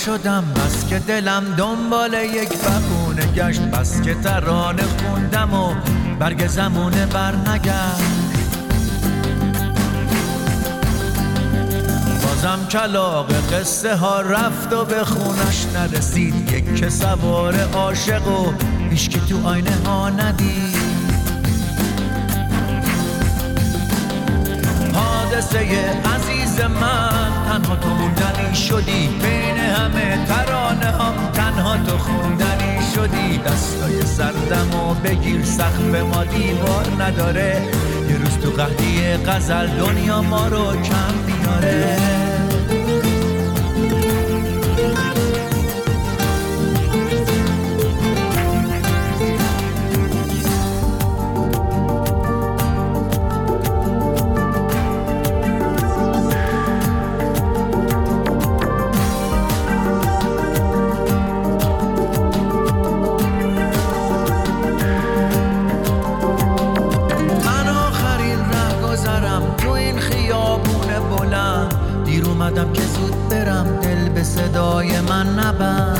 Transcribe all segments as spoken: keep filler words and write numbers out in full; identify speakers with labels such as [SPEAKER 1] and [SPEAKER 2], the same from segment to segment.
[SPEAKER 1] شدم بس که دلم دنبال یک بهونه گشت، بس که ترانه خوندم و برگ زمونه بر نگشت. بازم کلاغ قصه ها رفت و به خونش نرسید، یک که سوار عاشق و هیچ که تو آینه ها ندید. حادثه عزیز من تنها تو موندنی شدی، بین همه ترانه هم تنها تو خوندنی شدی. دستای سردم و بگیر سقف ما دیوار نداره، یه روز تو قحطی غزل دنیا ما رو کم میاره. اومدم که زود برم، دل به صدای من نبند.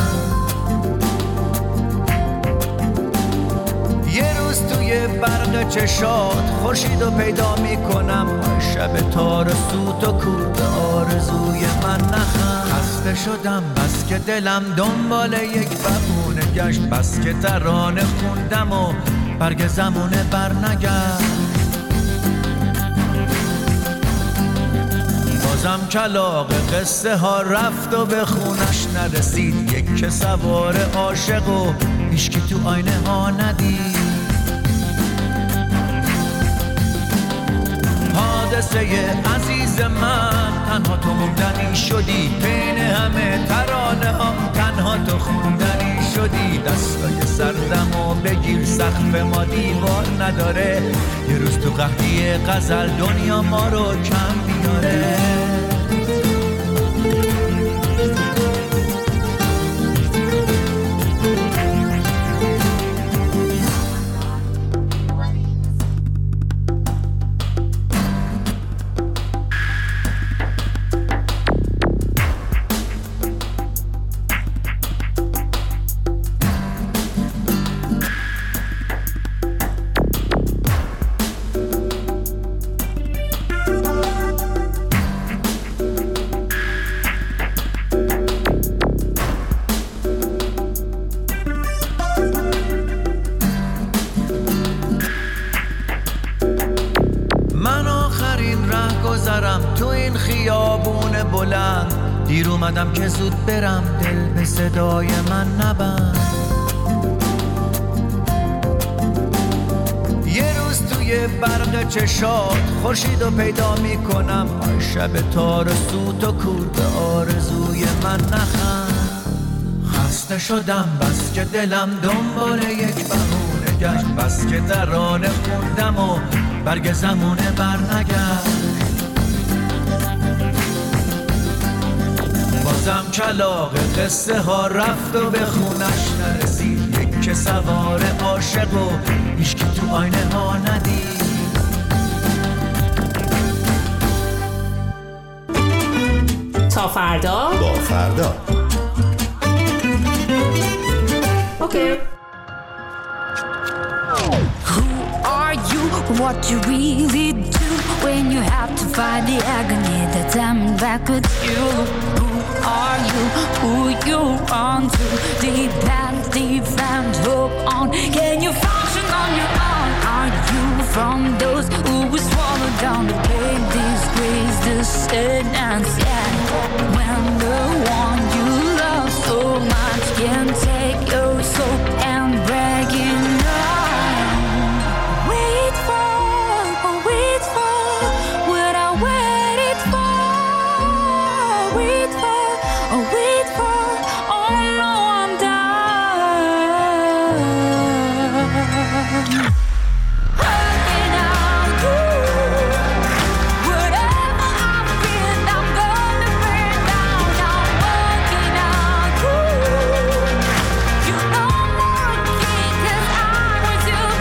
[SPEAKER 1] یه روز توی برق چشات خورشیدو پیدا میکنم، شب تارسوت و کور به آرزوی من نخند. خسته شدم بس که دلم دنبال یک بهونه گشت، بس که ترانه خوندم و برگ زمونه بر نگشت. بازم کلاغ قصه ها رفت و به خونش نرسید، یک که سوار عاشق و هیچ که تو آینه ها ندید. حادثه عزیز من تنها تو موندنی شدی، بین همه ترانه هم تنها تو خوندنی شدی. دستای سردم و بگیر سقف ما دیوار نداره، یه روز تو قحطی غزل دنیا ما رو کم میاره. تو این خیابون بلند، دیر اومدم که زود برم، دل به صدای من نبند. یه روز توی برق چشات خورشیدو پیدا میکنم، شب تارسوت و کور به آرزوی من نخند. خسته شدم بس که دلم دنبال یک بهونه گشت، بس که ترانه خوندم و برگ زمونه بر نگشت. بازم کلاغ قصه ها رفت و به خونش نرسید، یک که سوار عاشق و هیچ که تو آینه ها ندید.
[SPEAKER 2] تا فردا
[SPEAKER 3] با فردا.
[SPEAKER 2] اوکی.
[SPEAKER 4] Who are you? What you really do when you have to fight the agony that's coming back with you? Who are you? Who you run to? Deep and deep and hope on. Can you function on your own? Are you from those who will swallow down the pain, disgrace, the sadness? Yeah. When the one you love so much can take your soul and break it down. Wait for, oh wait for what I waited for. Wait for, oh wait for, oh no I'm done. Working out good. Whatever I've been, I'm gonna burn down. I'm working out good. You know more king 'cause I was your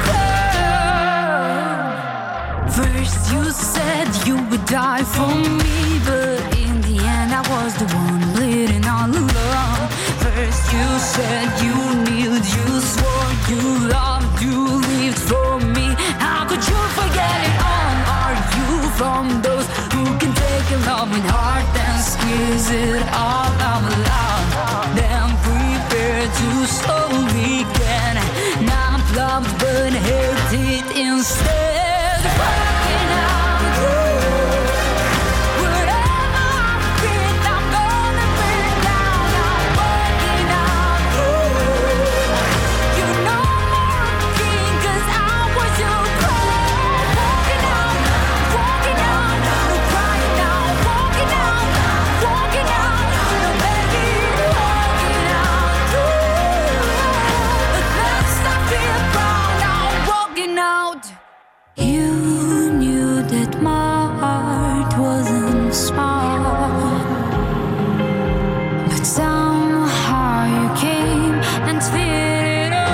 [SPEAKER 4] queen. First you said you would die for me, but in the the end I was the one bleeding all alone. First you said you kneeled, you swore you loved, you lived for me. How could you forget it all? Are you from those who can take a loving heart and squeeze it all out loud? Then prepare to slowly get not loved but hated instead. Working out, whatever I feel, I'm gonna break down. I'm working out, you know more king, 'cause I was your prey. Walking out, walking out, no crying out, walking out, walking out, no begging, walking out. At last I feel proud, now walking out. You knew that my heart wasn't smart, but somehow you came and filled it up.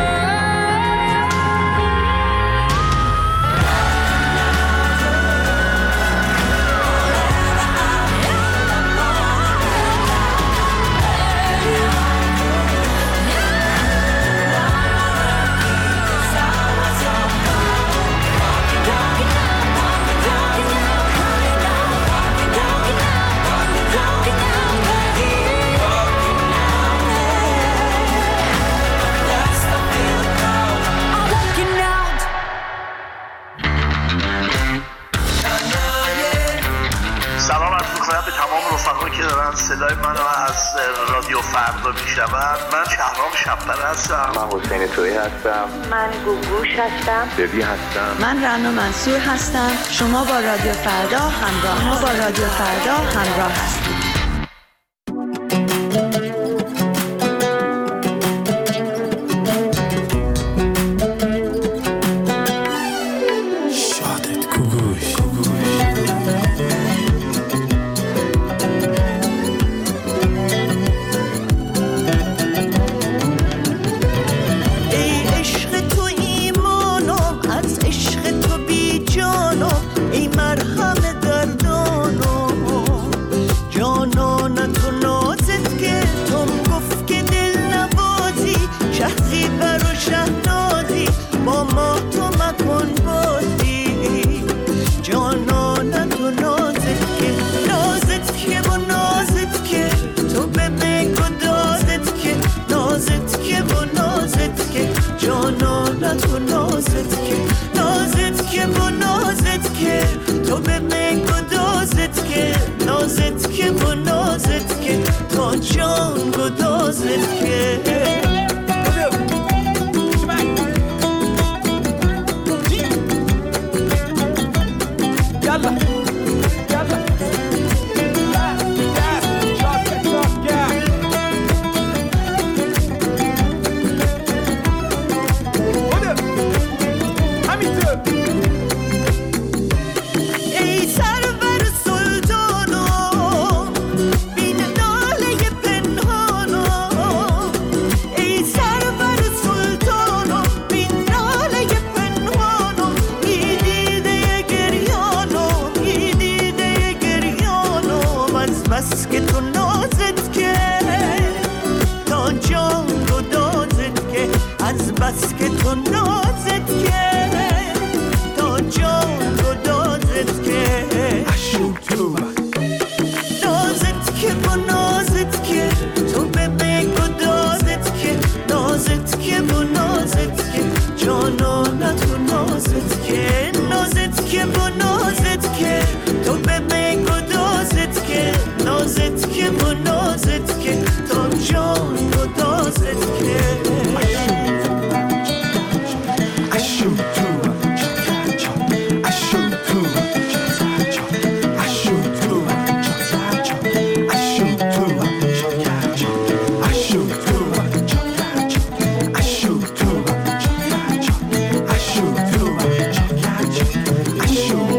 [SPEAKER 3] سلام عرض می‌کنم به تمام رفقایی که دارن صدای منو از رادیو فردا میشنون. من شهرام شب‌پره هستم.
[SPEAKER 5] من حسین تویی هستم.
[SPEAKER 6] من گوگوش هستم.
[SPEAKER 5] ببی هستم.
[SPEAKER 7] من رنا منصور هستم. شما با رادیو فردا همراه ما با رادیو فردا همراه هستید.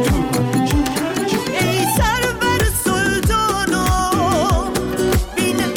[SPEAKER 1] ای سرور سلطانو بین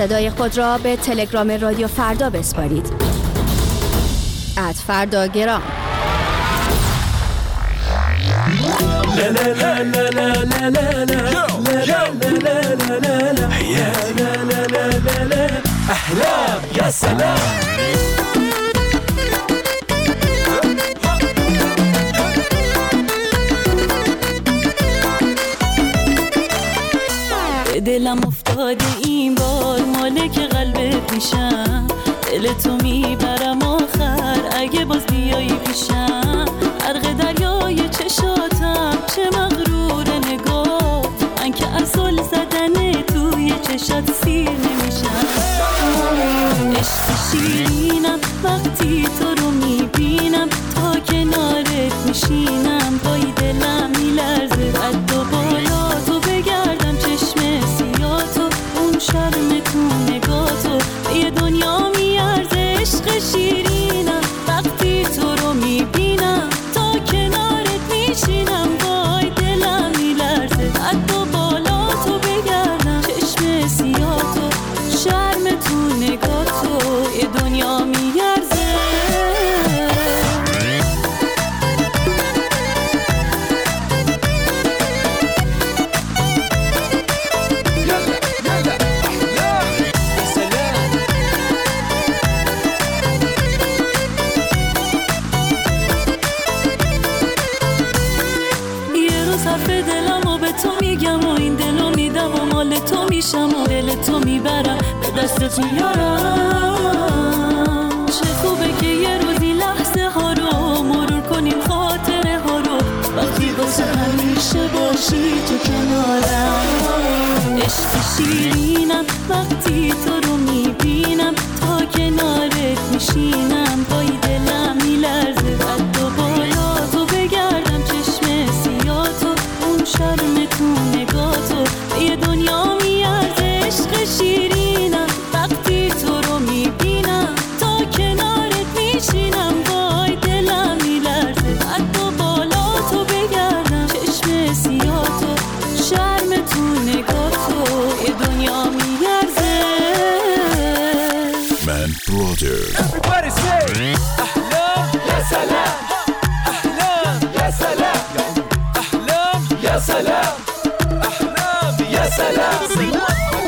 [SPEAKER 8] صدای خود را به تلگرام رادیو فردا بسپارید. ات فردا گرام.
[SPEAKER 1] احلام یا سلام.
[SPEAKER 9] دلم افتاده این بار مالک قلبت میشم، دل تو میبرم آخر اگه باز بیایی پیشم. غرق دریای چشاتم چه مغرور نگاه، من که اصل زدن توی چشات سیر نمیشم. عشق شیرینم وقتی تو رو میبینم، تا کنارت میشینم پای دلم میلرزه. قد و بالا تو بگردم چشم سیاتو، اون شرم تو نگاتو یه دنیا میارزه. عشق شیرینم وقتی تو رو میبینم، تا کنارت میشینم پای دلم میلرزه. قد و بالا تو بگردم چشم سیاتو، شرم تو نگاتو یه دنیا میارزه. تو میشم و دل تو میبرم به دستت میارم. چه خوبه که یه روزی لحظه ها رو مرور کنیم، خاطره ها رو وقتی واسه همیشه باشی تو کنارم. عشق شیرینم وقتی تو رو میبینم، تا کنارت میشینم پای دلم میلرزه. قد و بالا تو بگردم چشم سیاتو، اون شرم تو نگاتو یه دنیا میارزه. عشق شیرینم وقتی تو رو میبینم، تا کنارت میشینم وای دلم میلرزه. قد و بالا تو بگردم چشم سیاتو، شرم تو نگاتو یه دنیا میارزه.
[SPEAKER 10] من برادر.
[SPEAKER 1] Everybody say احلام یا سلام. احلام یا سلام. احلام یا سلام. احلام یا سلام.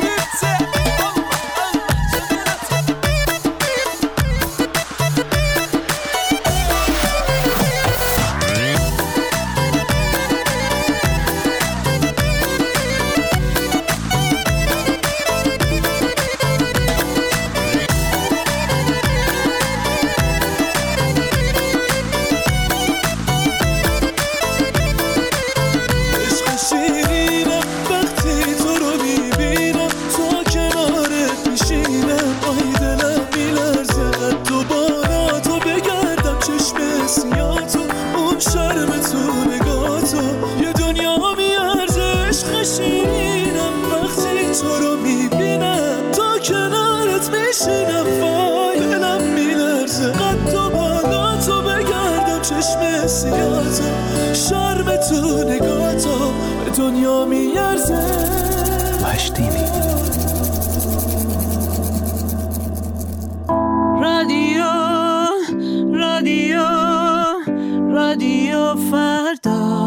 [SPEAKER 1] شرم تو نگاتو به دنیا میارزه.
[SPEAKER 10] وحشتینی
[SPEAKER 9] رادیو رادیو رادیو فردا.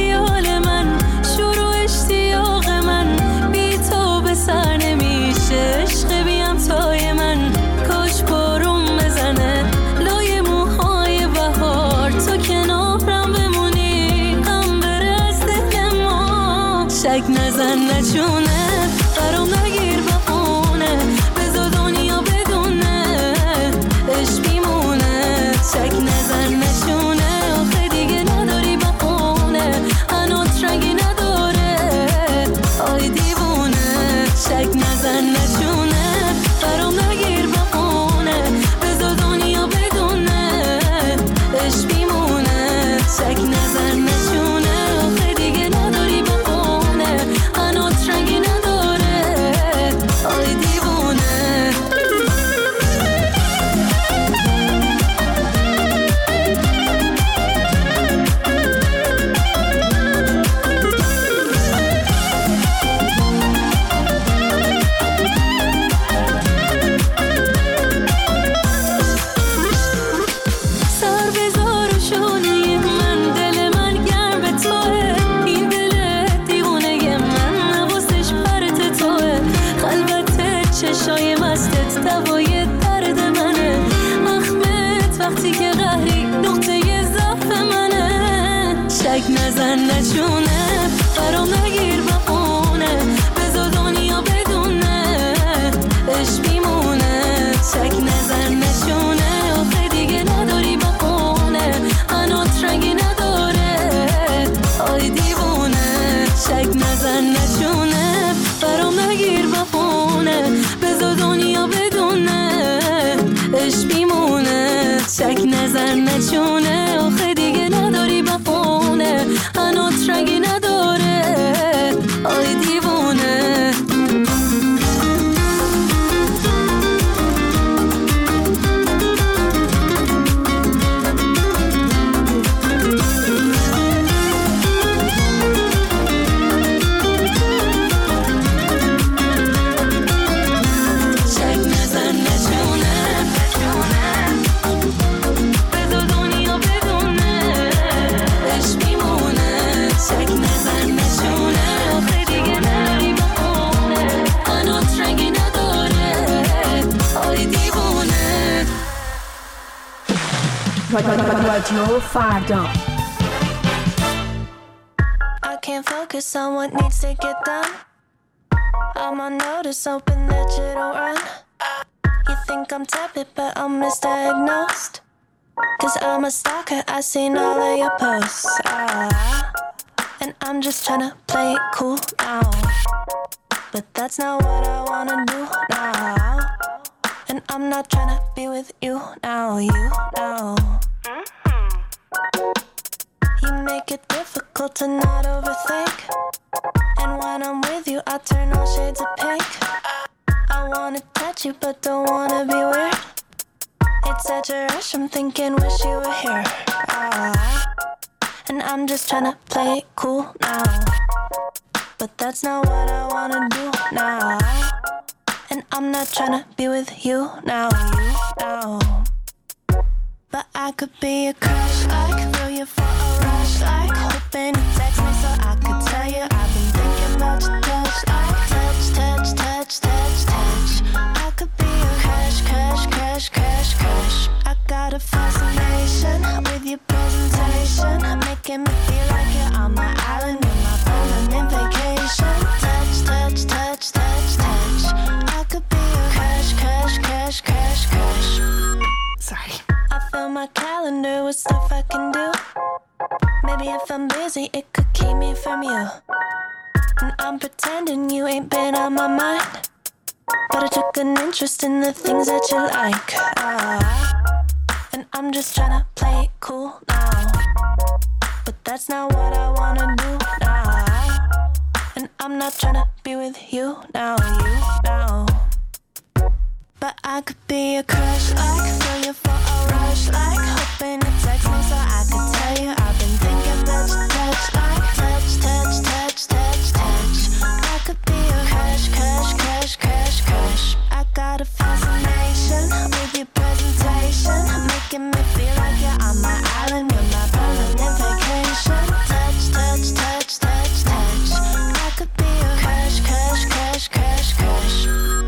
[SPEAKER 9] شروع اشتیاق من بی تو به سر نمیشه. دستت دوای درد منه. اخمت وقتی که قهری نقطه ضعف منه. شک نزن نشونه برام نگیر بخونه. بذار دنیا بدونه عشق میمونه. شک نزن نشونه آخه دیگه نداری بخونه. هنوز رنگی نداره آی دیوونه. شک نزن نشونه برام نگیر بخونه. بذار دنیا بدونه عشق میمونه. شک نزن نشونه آخه دیگه نداری بخونه. هنوز رنگی نداره آی دیوونه.
[SPEAKER 8] رادیو فردا.
[SPEAKER 11] I can't focus on what needs to get done. I'm on notice, hoping that you don't run. You think I'm tepid, but I'm misdiagnosed. Cause I'm a stalker, I seen all of your posts. Ah, and I'm just tryna play it cool now. But that's not what I wanna do now. And I'm not tryna be with you now, you now. You make it difficult to not overthink. And when I'm with you, I turn all shades of pink. I wanna touch you, but don't wanna be weird. It's such a rush, I'm thinking, wish you were here. Ah, and I'm just tryna play it cool now. But that's not what I wanna do now. And I'm not tryna be with you now, you now. But I could be a crush, like throw you for a rush, like hoping you text me so I could tell you I've been thinking about your touch, like touch, touch, touch, touch, touch. I could be a crush, crush, crush, crush, crush. I got a fascination with your presentation, making me feel like you're on my island with my permanent vacation. Touch, touch, touch, touch, touch. I could be a crush, crush, crush, crush, crush. Sorry. I fill my calendar with stuff I can do. Maybe if I'm busy, it could keep me from you. And I'm pretending you ain't been on my mind. But I took an interest in the things that you like. Ah, and I'm just tryna play it cool now. But that's not what I wanna do now. And I'm not tryna be with you now, you now. But I could be a crush, like throw you for a rush, like hoping you text me so I could tell you I've been thinking about your touch, like touch, touch, touch, touch, touch. I could be a crush, crush, crush, crush, crush. I got a fascination with your presentation, making me feel like you're on my island with my permanent vacation. Touch, touch, touch, touch, touch. I could be a crush, crush, crush, crush, crush.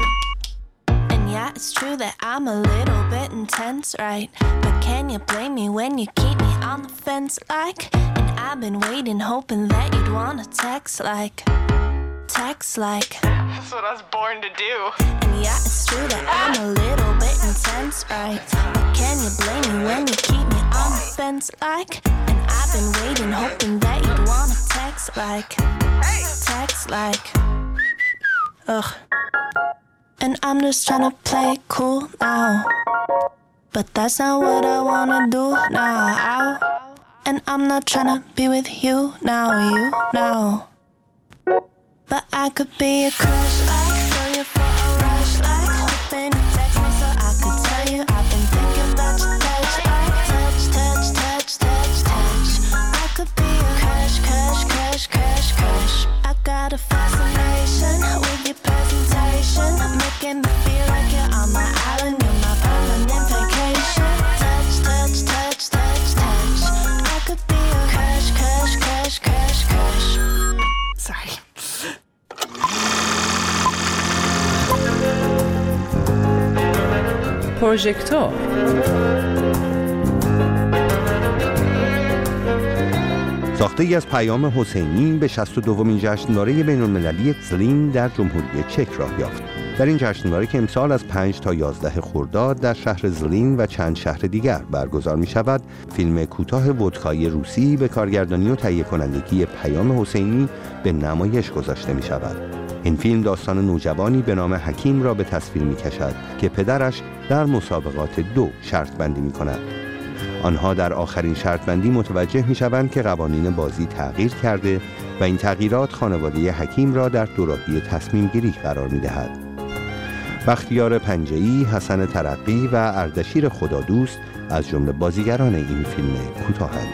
[SPEAKER 11] Yeah, it's true that I'm a little bit intense, right? But can you blame me when you keep me on the fence like? And I've been waiting, hoping that you'd wanna text like. Text like.
[SPEAKER 12] That's what I was born to do.
[SPEAKER 11] And yeah, it's true that I'm a little bit intense, right? But can you blame me when you keep me on the fence like? And I've been waiting, hoping that you'd wanna text like. Text like. Ugh. And I'm just tryna play it cool now. But that's not what I wanna do now. And I'm not tryna be with you now, you now. But I could be a crush, like throw you for a rush, like hoping you text me so I could tell you I've been thinking about your touch, like touch, touch, touch, touch, touch. I could be a crush, crush, crush, crush, crush. I got a fascination with your presentation, making me feel like you're on my island with my permanent vacation. Touch, touch, touch, touch, touch. I could be a crush, crush, crush, crush, crush. Sorry.
[SPEAKER 13] پروژکتور.
[SPEAKER 14] ساخته‌ای از پیام حسینی به شصت و دومین جشنواره بین‌المللی زلین در جمهوری چک راه یافت. در این جشنواره که امسال از پنج تا یازده خرداد در شهر زلین و چند شهر دیگر برگزار می شود، فیلم کوتاه ودکای روسی به کارگردانی و تهیه کنندگی پیام حسینی به نمایش گذاشته می شود. این فیلم داستان نوجوانی به نام حکیم را به تصویر می کشد که پدرش در مسابقات دو شرط بندی می کند. آنها در آخرین شرط بندی متوجه می شوند که قوانین بازی تغییر کرده و این تغییرات خانواده حکیم را در دوراهی تصمیم گیری قرار می دهد. بختیار پنجه‌ای، حسن ترقی و اردشیر خدادوست از جمله بازیگران این فیلم کوتاهند.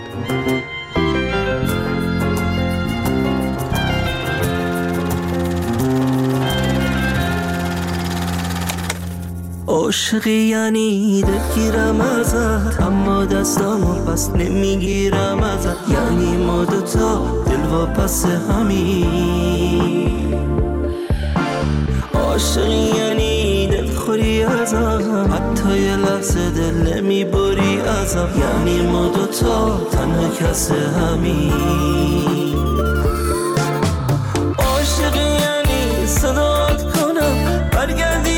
[SPEAKER 15] عاشقی یعنی دلگیرم ازت، اما دستامو پس نمیگیرم ازت. یعنی ما دوتا دل و پس همین. عاشقی یعنی دلخوری ازم، حتی یه لحظه دل نمیبری ازم. یعنی ما دوتا تنها کس همین. عاشقی یعنی صدات کنم برگردی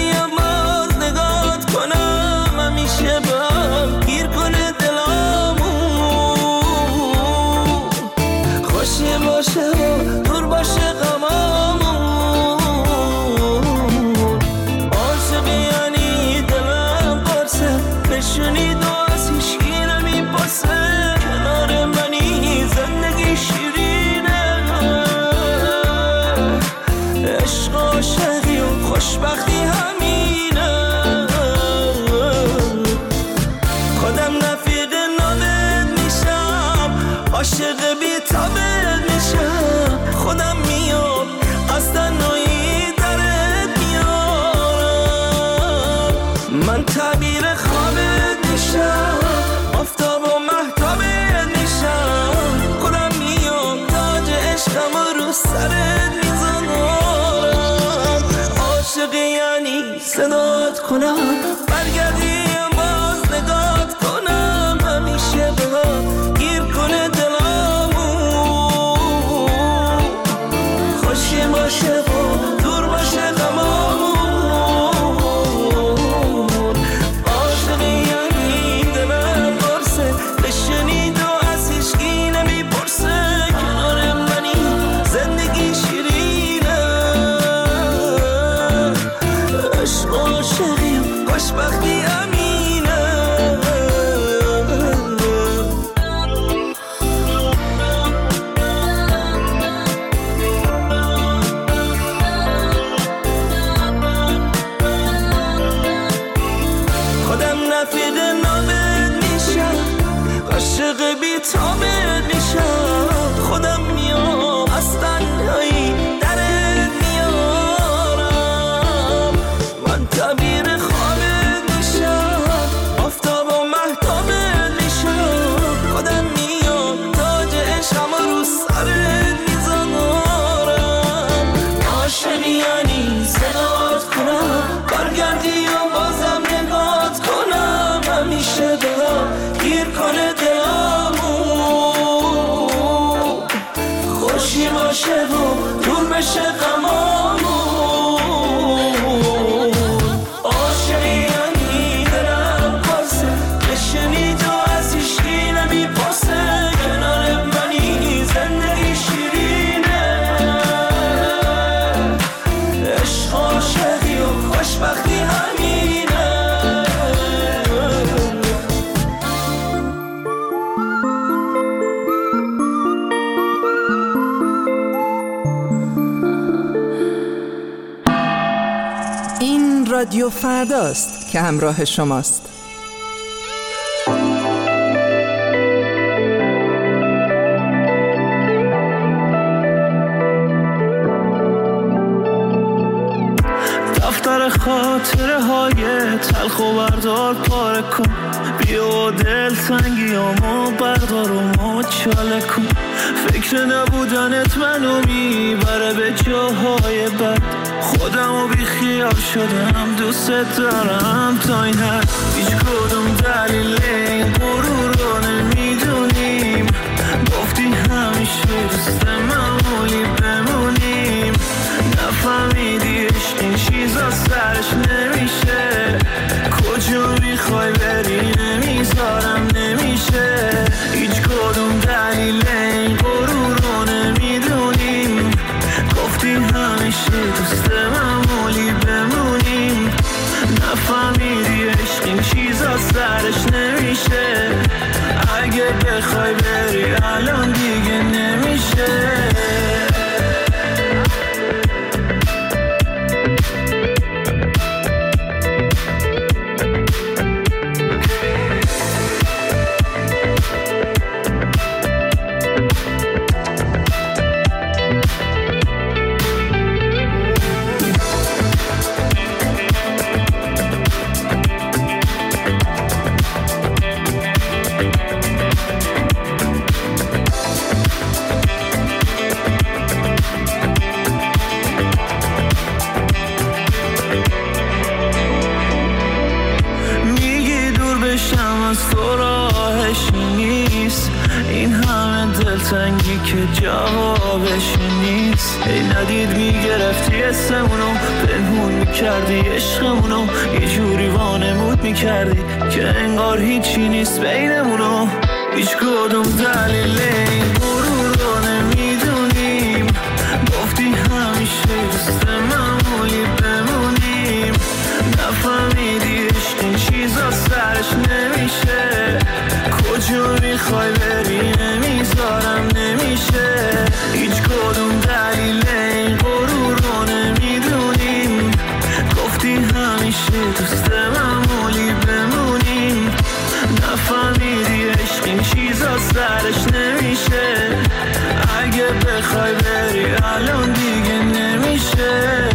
[SPEAKER 15] دور باشه غمامون. عاشقی یعنی دلم قرصه، نشونی دو از هیچکی نمیپاسه. کنار منی زندگی شیرینه، عشق عاشقی و خوشبختی همینه. خودم رفیق نامت میشم، عاشق بی‌تابت میشم. خودم میام از تنهایی درت میارم. من تعبیر خوابت میشم، آفتاب و مهتابت میشم. خودم میام تاج عشقم رو سرت میذارم. عاشقی یعنی صدات کنم برگردی باز نگات کنم. همیشه به هم گیر کنه باشه و دور باشه غمامون. عاشقی یعنی دلم قرصه، بشنید و از هیچکی نمیپرسه. کنار منی زندگی شیرینه، عشق عاشقی و خوشبختی امینه. عاشق بی‌تابت میشم. خودم میام از تنهایی درت میارم. من تعبیر خوابت میشم، آفتاب و مهتابت میشم. خودم میام تاج عشقم رو سرت میذارم. عاشقی یعنی صدات کنم برگردی و بازم نگات کنم. همیشه به هم گیر کنه دلامون. خوشی باشه و دور بشه غمامون. عاشقی یعنی دلم قرصه، بشنید و از هیچکی نمیپرسه. کنار منی زندگی شیرینه، عشق عاشقی و خوشبختی همینه.
[SPEAKER 13] رادیو فرداست که همراه شماست.
[SPEAKER 15] دفتر خاطره های تلخ و بردار پاره کن. بیا دل تنگیامو بردار و مچاله کن. فکر نبودنت منو میبره به جاهای بد. خودمو بی خیال شدم دوست دارم تا این حد هیچ کدوم دلیل این غرور رو نمیدونیم گفتی همیشه دوست معمولی بمونیم نفهمیدی عشق این چیزا سرش نمیشه کجا میخوای بری نمیذارم نمیشه هیچ کدوم دلیل این غرور رو نمیدونیم گفتی همیشه دوست معمولی بمونیم نفهمیدی عشق این چیزا سرش نمیشه اگه بخوای بری الان دیگه نمیشه تنگی که جوابش نیست ای ندید میگرفتی اسمونو پنهون میکردی عشقمونو یه جوری وانمود میکردی که انگار هیچی نیست بینمونو هیچ کدوم دلیل این غرور رو نمیدونیم گفتی همیشه دوست معمولی بمونیم نفهمیدی عشق این چیزا سرش نمیشه کجا میخوای بری نمیذارم نمیشه هیچ کدوم دلیل این غرور رو نمیدونیم گفتی همیشه دوست معمولی بمونیم نفهمیدی عشق این چیزا سرش نمیشه اگه بخوای بری الان دیگه نمیشه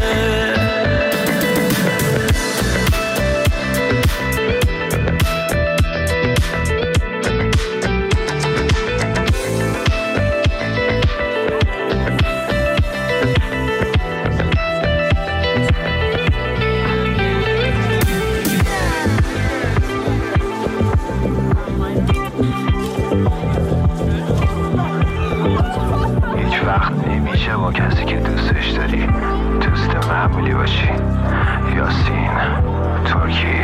[SPEAKER 15] با کسی که دوستش داری دوست معمولی باشی یاسین ترکی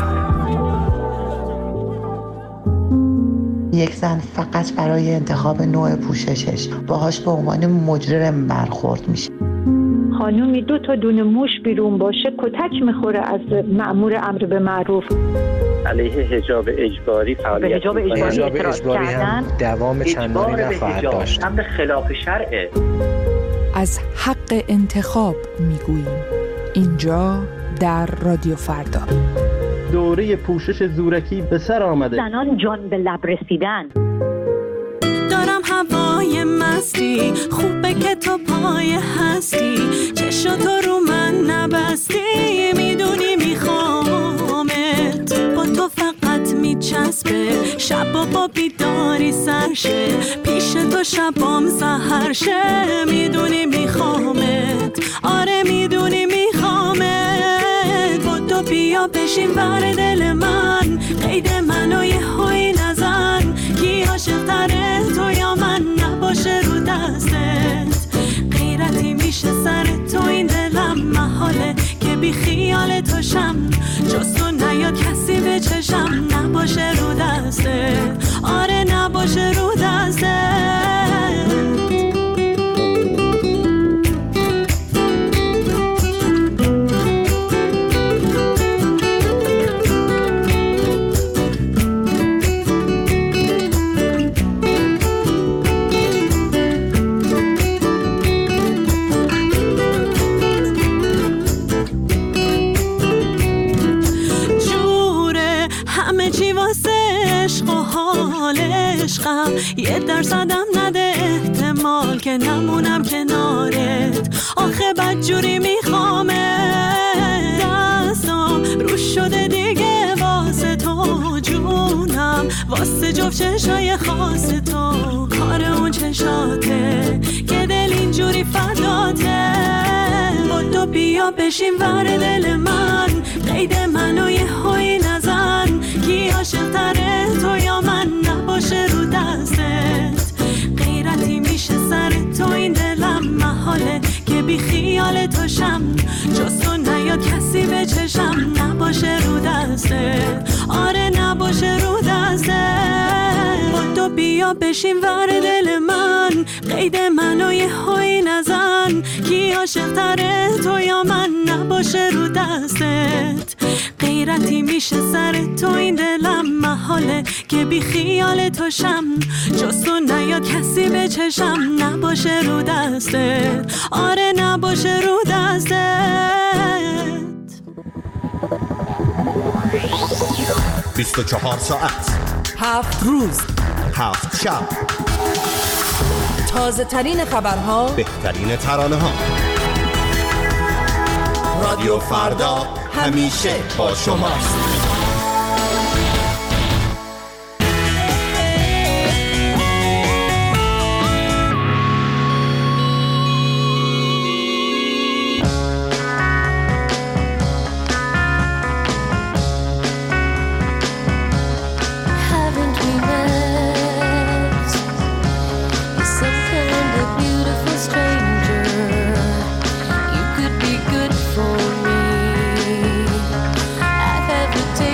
[SPEAKER 16] یک زن فقط برای انتخاب نوع پوششش باهاش به عنوان مجرم برخورد میشه
[SPEAKER 17] خانومی دو تا دونه موش بیرون باشه کتک میخوره از مأمور امر به معروف
[SPEAKER 18] علیه حجاب اجباری فعالیت
[SPEAKER 17] به حجاب اجباری اعتراض کردن
[SPEAKER 18] دوام چندانی نخواهد داشت امر خلاف شرعه
[SPEAKER 13] از حق انتخاب میگوییم اینجا در رادیو فردا
[SPEAKER 19] دوره پوشش زورکی به سر آمده
[SPEAKER 17] زنان جان به لب رسیدن
[SPEAKER 9] دارم هوای مستی خوبه که تو پای هستی چشاتو رو من نبستی میدونی میخوامت با تو فقط میچسبه شب و با بیداری سرشه پیش تو شبام سحر شه میدونی میخوامت آره میدونی میخوامت با تو بیا بشین بر دل من قید منو یه هایی نزن کی عاشق تره تو یا من نباشه رو دستت غیرتی میشه سر تو این دلم محاله که بی خیال تو شم جز تو نیاد کسی به چشم نباشه رو دستت آره نباشه رو دستت یه درصدم نده احتمال که نمونم کنارت آخه بدجوری میخوامه دستم رو شده دیگه واسه تو جونم واسه جفت چشای خاص تو کار اون چشاته که دل اینجوری فداته با بدو بیا بشین ور دل من، قید منو یه هایی نزن، کی عاشق تره تو یا من نباشه رو دستت، غیرتی میشه سر تو این دلم، محاله که بی خیال تو شم، جز تو نیاد کسی به چشم، نباشه رو دستت، آره نباشه رو دستت. بدو بیا بشین ور دل من، قید منو یه هایی نزن، کی عاشق تره تو یا من نباشه رو دستت، غیرتی میشه سر تو این دلم، محاله که بی خیال تو شم، جز تو نیاد کسی به چشم، نباشه رو دستت، آره نباشه رو دستت.
[SPEAKER 20] بیست و چهار ساعت،
[SPEAKER 21] هفت روز،
[SPEAKER 20] هفت شب،
[SPEAKER 21] تازه ترین خبرها،
[SPEAKER 20] بهترین ترانه ها. رادیو فردا همیشه با شماست.
[SPEAKER 9] I've ever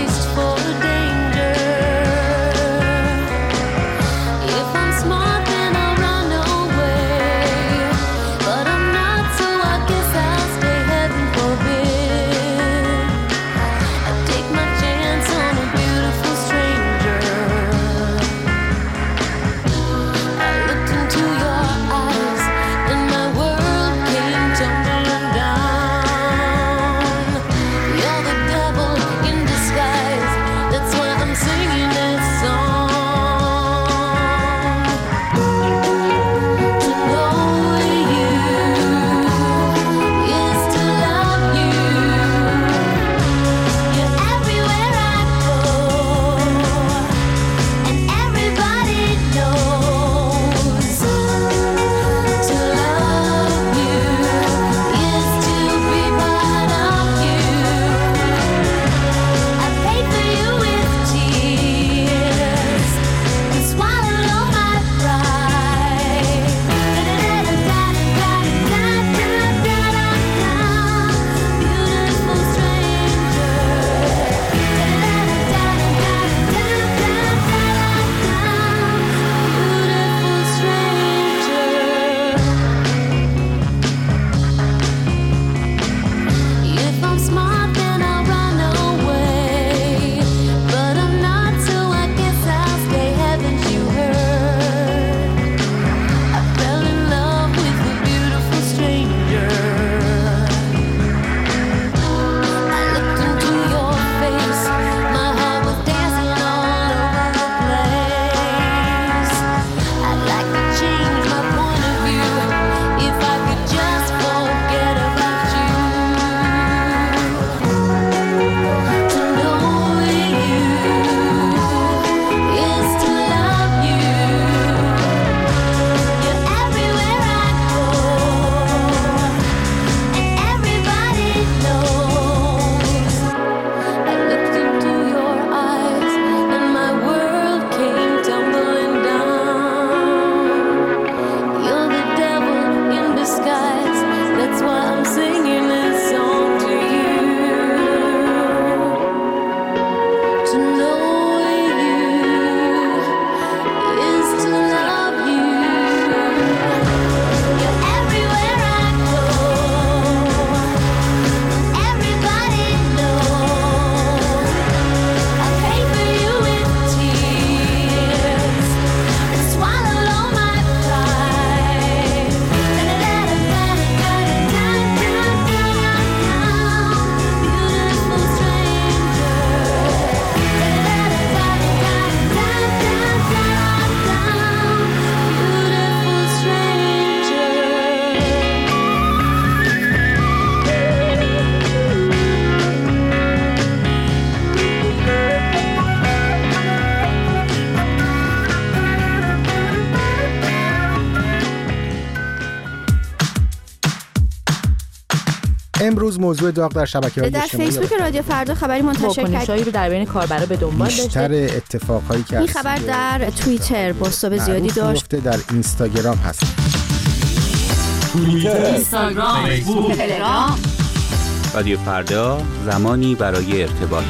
[SPEAKER 2] امروز موضوع داغ در شبکه‌های اجتماعی
[SPEAKER 8] در فیسبوک رادیو فردا خبری منتشر کرد.
[SPEAKER 22] واکنش‌هایی رو در بین کاربرا به دنبال داشته.
[SPEAKER 2] بیشتر اتفاقایی که
[SPEAKER 8] این خبر در توییتر بازتاب زیادی داشت.
[SPEAKER 2] در اینستاگرام هست.
[SPEAKER 23] توییتر، اینستاگرام، فیسبوک، تلگرام.
[SPEAKER 24] رادیو فردا، زمانی برای ارتباط.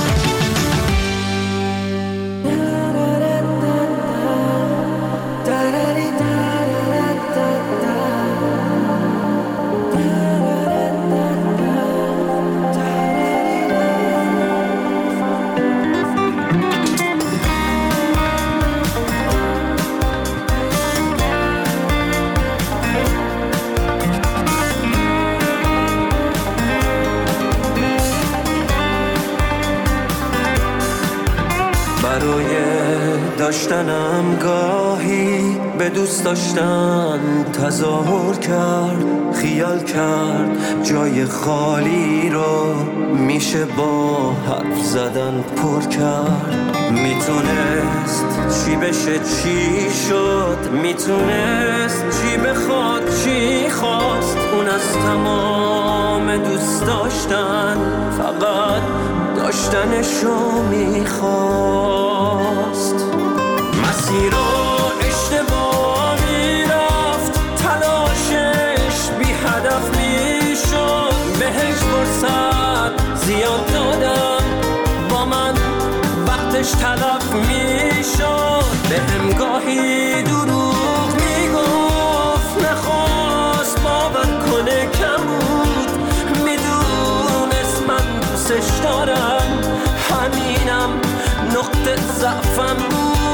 [SPEAKER 15] داشتنم گاهی به دوست داشتن تظاهر کرد، خیال کرد جای خالی رو میشه با حرف زدن پر کرد. میتونست چی بشه چی شد، میتونست چی بخواد چی خواست. اون از تمام دوست داشتن فقط داشتنشو میخواست. مسیر رو اشتباه میرفت، تلاشش بی هدف میشد. بهش فرصت زیاد دادم، با من وقتش تلف میشد. به هم گاهی دروغ میگفت، نخواست باور کنه کم بود. میدونست من دوستش دارم، همینم نقطه ضعفم بود.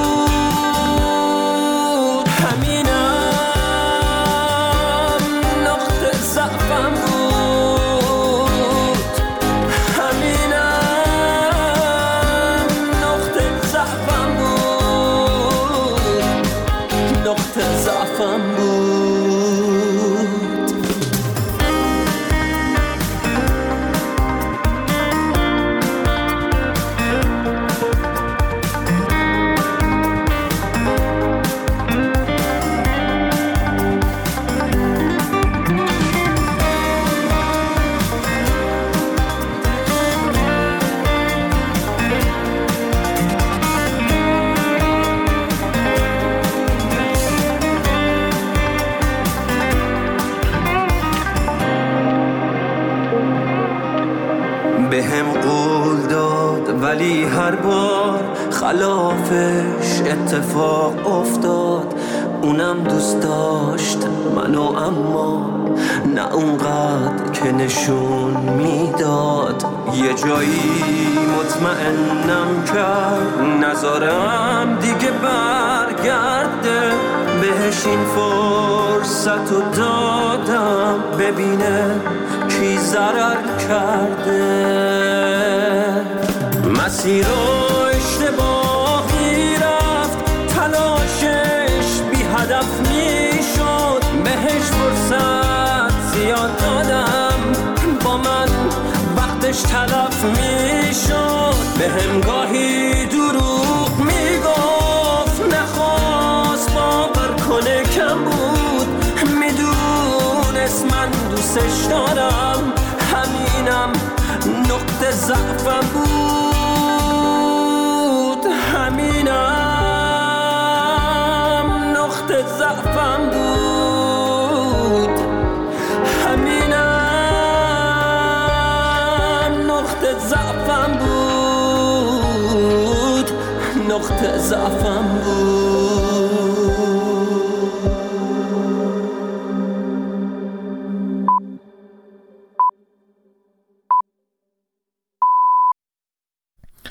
[SPEAKER 15] ولی هر بار خلافش اتفاق افتاد. اونم دوست داشت منو، اما نه اونقدر که نشون میداد. یه جایی مطمئنم کرد نذارم دیگه برگرده. بهش این فرصت رو دادم ببینه کی ضرر کرده. مسیر رو اشتباهی رفت، تلاشش بی هدف میشد. بهش فرصت زیاد دادم، با من وقتش تلف میشد. به هم گاهی دروغ میگفت، نخواست باور کنه کم بود. میدونست من دوستش دارم، همینم نقطه ضعفم بود. همینم نقطه ضعفم بود. همینم نقطه ضعفم بود. نقطه ضعفم بود.